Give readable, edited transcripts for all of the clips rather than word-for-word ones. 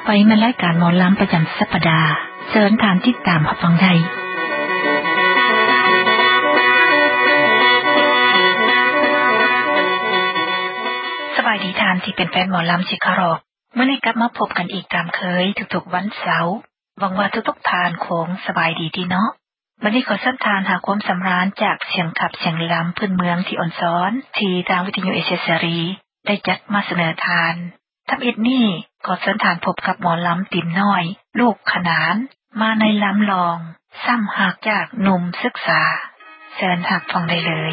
ไปมารายการหมอลำประจำสัปดาห์เชิญทานติดตามรับฟังได้สบายดีทานที่เป็นแฟนหมอลำที่เคารพเมื่อนี้กลับมาพบกันอีกตามเคยทุกๆวันเสาร์หวังว่าทุกๆทานคงสบายดีเนาะวันนี้ขอเชิญทานหาความสำราญจากเสียงขับเสียงลำพื้นเมืองที่อ่อนซ้อนที่ทางวิทยุเอเชียเสรีได้จัดมาเสนอทานทำอิดนี่ขอเชิญทานพบกับหมอลำติ่มน้อยลูกขนานมาในลำลองซ้ำหากจากหนุ่มศึกษาเชิญหักฟังได้เลย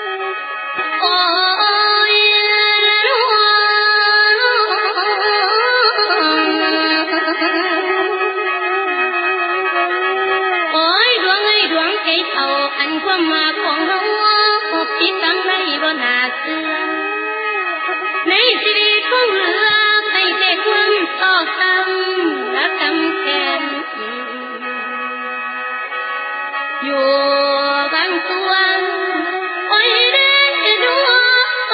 อันความมาของเราที่ตั้งไว้บนหน้าเสือในชีวิตของเรือไปแต่ความตอกซ้ำและกำแขนอยู่บางส่วนโอ้ยเด้อดวง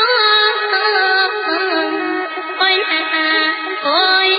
โอ้ยโอ้ย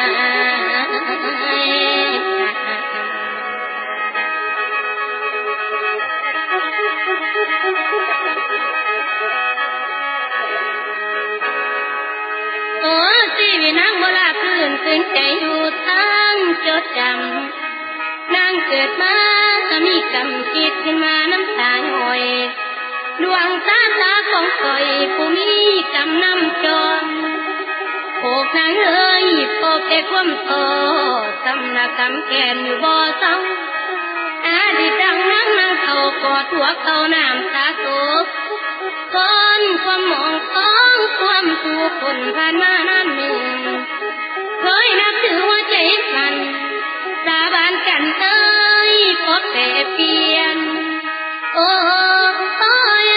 นางโบราณคืนใจอยู่ทั้งจดจำนางเกิดมามีกรรมคิดขึ้นมาน้ำตาหอยดวงตาของข่อยผู้มีกรรมนำจรโอกนางเอ้ยพบแต่ความโตสำนักกำแกนอยู่บ่อเศร้าอาดิดังนางเขากอดหัวเขาน้ำตาตกก้อนความมองของความผู้คนผ่านมานานหนึ่งเคยนับถือว่าใจกันสาบานกันเอ้ยพบแต่เปลี่ยนโอ้ย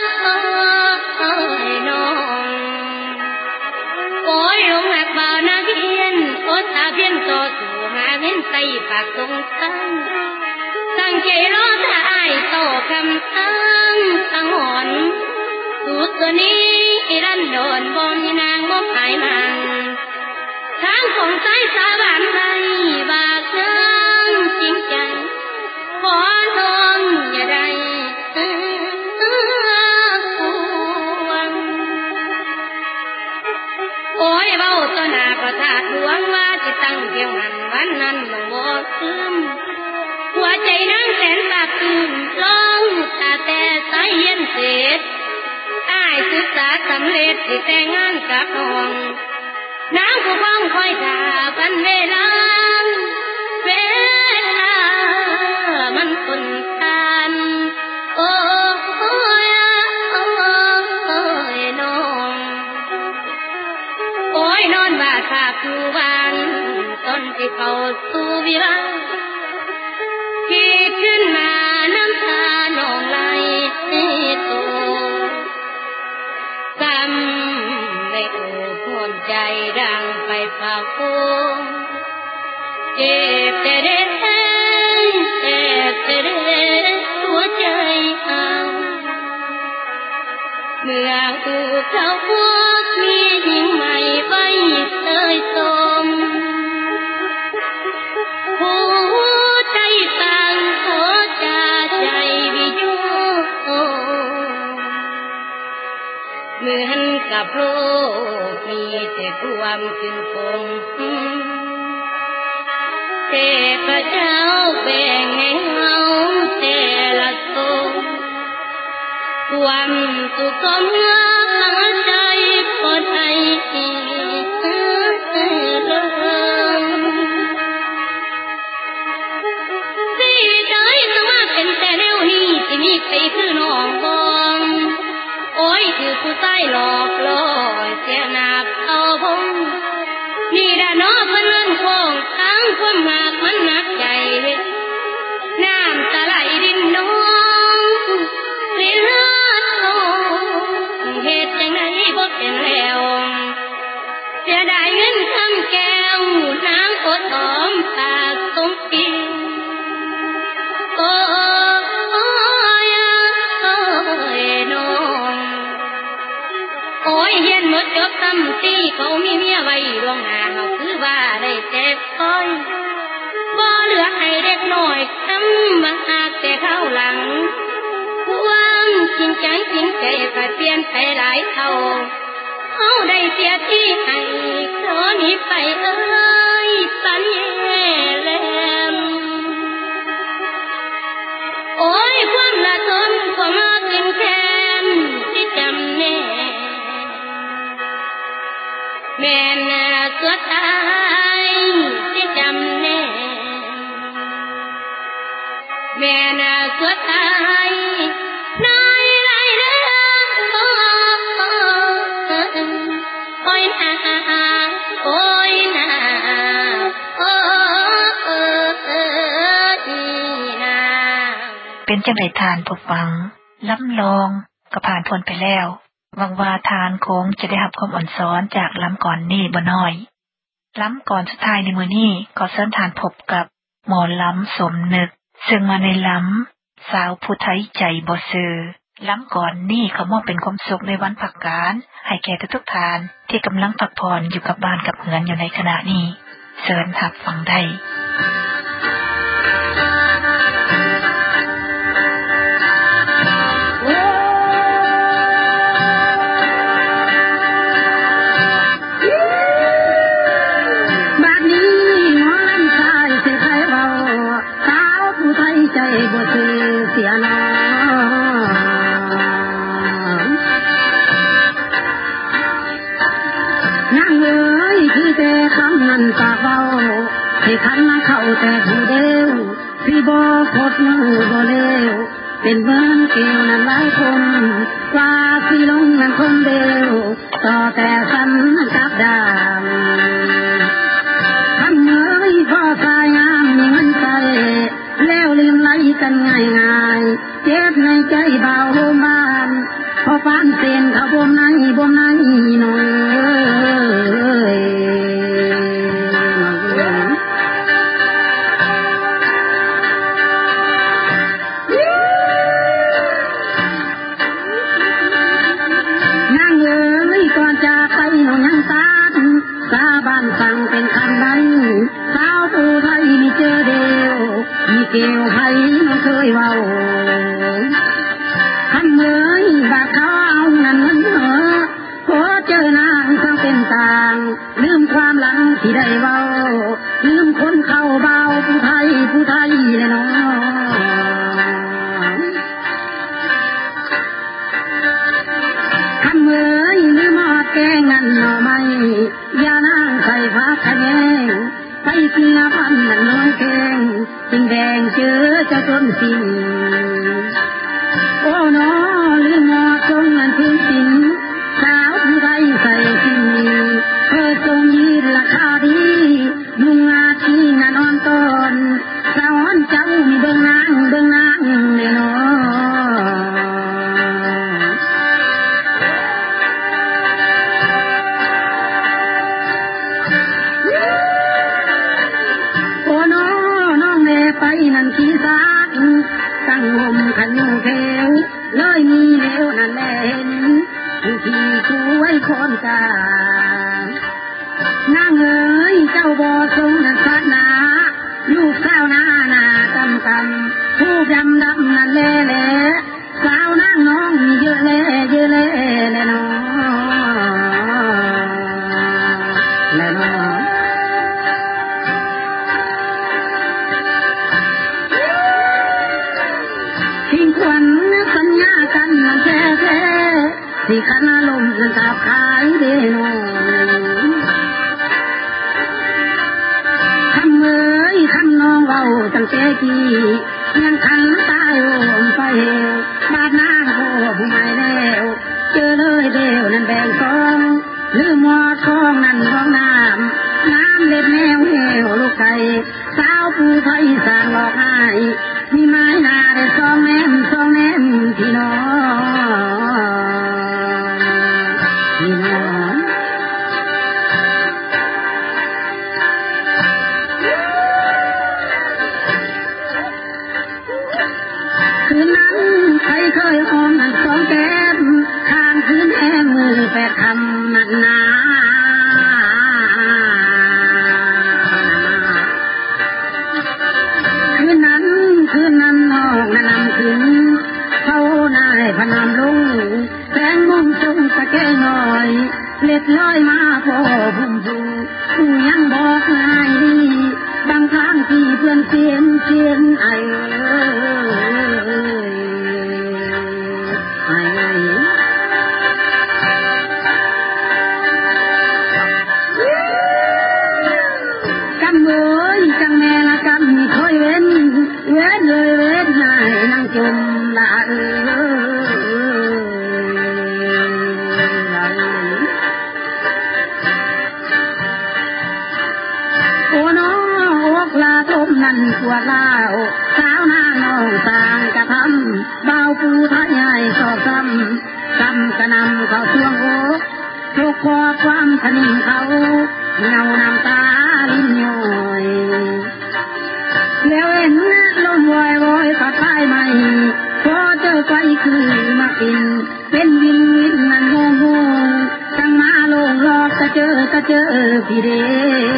น้องโอ้ยลงหักบ่าวนาเพียนโอ้ตาเพียนต่อสู่หาเว้นใส่ปากตรงทั้งตั้งใจรอถ้าอายต่อคำทั้งสังหรณ์สูตรตัวนี้รันโดนบ่มีนางบ่ภายมังทางของสายสาบานไว้บากเทิงจริงใจขอทองอย่าได้ควงโอ้ยเว้าต่อหน้าประทาดหลวงว่าจะตั้งเที่ยวนั้นวันนั้นลงบ่ซึมหัวใจนางแสนปากตื่นร้องตาแต่สายเย็นเสร็จอ้ายศึกษาสำเร็จที่แต่งงานกับน้องนางผู้ฟังคอยท่ากันเวลามันคนทันโอ้ยน้องโอ้ยนอนบาดภาพอยู่บ้านต้นที่เขาสู่วิวาคิดขึ้นมาน้ำตาหนองไหลโตซ้ำไม่โอ้พ้นใจดังไปฝากโคเจ็บแต่เด็ดเจ็บแต่เด็ดหัวใจเอาเมื่ออูเขาพวกมีหญิงใหม่ไปเตยสมหัวใจต่างขอจ่าใจวิจูเหมือนกับโลกมีแต่ความขึ้นคงเทพเจ้าแบ่งให้เฮาแต่ละตนความสุขของเงาใจคนไทยสิได้สมาเป็นแต่แนวนี้ที่มีใครคือน้องบองโอ้ยคือผู้ใต้หลอกล่อเสียหนักเอาพงนี่ด่านอเพื่อนคงทั้งความหากมันหนักใจน้ำตาไหลดินน้องเสียโตเหตุจังไหนบ่เป็นแล้วเสียดายเงินคำแก้วนางอดหอมปากสมปิงโอ้ยน้องโอ้ยเฮียนหมดจบซ้ำตีเขามีเมียไว้ดวงหน้าเขาคือว่าได้แต่คอยบ่เหลือให้เด็กน้อยคำมาหากแต่เข้าหลังความจริงใจจริงใจก็เปลี่ยนไปหลายเท่าเอาได้เสียที่ให้ขอหนีไปเอ้ยปันแย่แลมโอ้ยความละทนความมากินแค้นที่จำแน่แม่น่ะตัวตายที่จำแน่แม่น่ะตัวตายน้อยไรเด้อโอ้ยนาโอ้ยนาโอ้นาเป็นจังได๋ทานผู้ฟังล้ำลองก็ผ่านพ้นไปแล้วหวังว่าทานคงจะได้รับความอ่อนซ้อนจากล้ำก่อนนี้บ่น้อยล้ำก่อนสุดท้ายในมื้อนี้ขอเชิญทานพบกับหมอล้ำสมนึกซึ่งมาในล้ำสาวผู้ไทยใจบ่ซื่อล้ำก่อนนี้เขามอบเป็นความสุขในวันพักการให้แก่ทุกๆทานที่กำลังพักผ่อนอยู่กับบ้านกับเรือนอยู่ในขณะนี้เชิญรับฟังได้ให้คันมาเข้าแต่ผู้เดียวพี่บ่พบมือบ่เลวเป็นเมืองเกี่ยวนั้นหลายคนว่าสิลงนั้นคนเดียวต่อแต่สันกับดามทำเมื่อยพอสายงามมีเงินใจแล้วลืมไหลกันง่ายๆเจ็บในใจเบาบานพอฟันเส้นเขาบ่มในหน่อยสาบานสั่งเป็นคำใดสาวผู้ไทยมีเจอเดียวมีเกี่ยวไทยไม่เคยเว้าคำเมื่อยบาดเขาเอานั่นเงินพอเจอนางทั้งเป็นต่างลืมความหลังที่ได้เว้าลืมคนเข้าเบาผู้ไทยเลยเนาะคำเมื่อยลืมหอดแกงนั่นหน่อไม่ยานางใส่ผ้าขะแยงไปเกียพันนั่นน้อยแกงจิงแดงเจอจะจนสิ้นโอ้น้อลืมหอดทรงนั่นพื้นสินสาวผู้ไทยใส่สิ้นเธอทรงยืนราคาดีลุงอาชีนั่นอ่อนต้นสาวอ่อนเจ้ามีเบิ่งนางเนี่ยน้อไปนั่นขี้สากตั้งห่มขันยูแถวเลยมีเลวนั่นแหละเห็นผู้ที่ช่วยคนกานางเอ๋ยเจ้าบ่ทรงนั่นศาสนาลูกสาวหน้ากำผู้ดำนั่นแหละสาวนางน้องเยอะเลยน้องสัญญากันนั่นแท้ที่ขันลมกันทับขายเดโนคำเอ๋ยคำน้องเบาตั้งแต่กี้ยังขันตายโอมไปบาดนางโอ้ผู้ใหม่แล้วเจอเลยเดียวนั่นแบ่งซองลืมหมอดคองนั่นห้องน้ำเล็บแมวเหวลูกไก่สาวผู้ไทยสร้างหลอกให้มีไม้นาได้ซองแนมพี่น้องคืนนั้นใครเคยหอมนั่นสองแก้มข้างคืนแอมมือแปดคำนั่นนาเล็ดลอยมาพอบุญดูผู้ยังบอกง่ายบางครั้งที่เพื่อนเสียนไอ้กันเว้ยจังแม่ละกันคอยเว้นเลยเว้นให้นางจมละโอ้น้องลาทมนั่นปวดลาวสาวหน้าน้องสางกระทำเบาปูพระใหญ่สอบซ้ำกระนำเขาช่วงโอ้ทุกข้อความพนิ่งเขาเงาน้ำตาลิ้นย้อยแล้วเห็นลมวอยปัดป้ายใหม่พอเจอไฟคือมาเป็นวินนั่นงงตั้งมาลงรอบจะเจอพี่เด้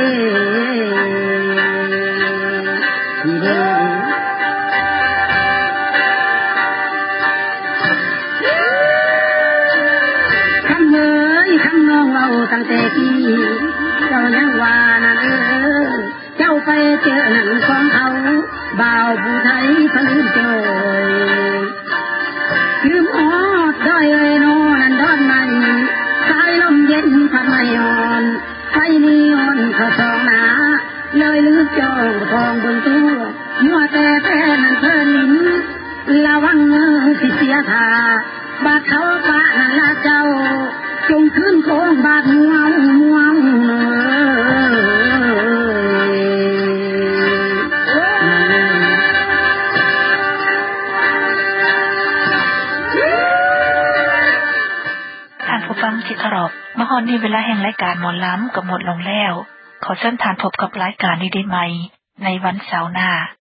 คำเอ๋ยคำน้องเราตั้งแต่กี้เจ้ายังว่านั่นเจ้าไปเจอหนังของเขาบ่าวผู้ไทยพลืมโจยลืมอดด้อยเลยโนนั่นดอนในสายลมเย็นพัดไม่อ่อนไฟนีออนเขาสองหนาเลยลืมจองทองบนตัวยัวแต่นั่นเพลินลิ้นระวังเงือสิเสียท่าบาดเขาปะนั่นละเจ้าจงขึ้นโค้งบาดม่วงฟังที่เคารพเมื่อฮอนนี้เวลาแห่งรายการหมอลำก็หมดลงแล้วขอเชิญทานพบกับรายการนี้ได้ใหม่ในวันเสาร์หน้า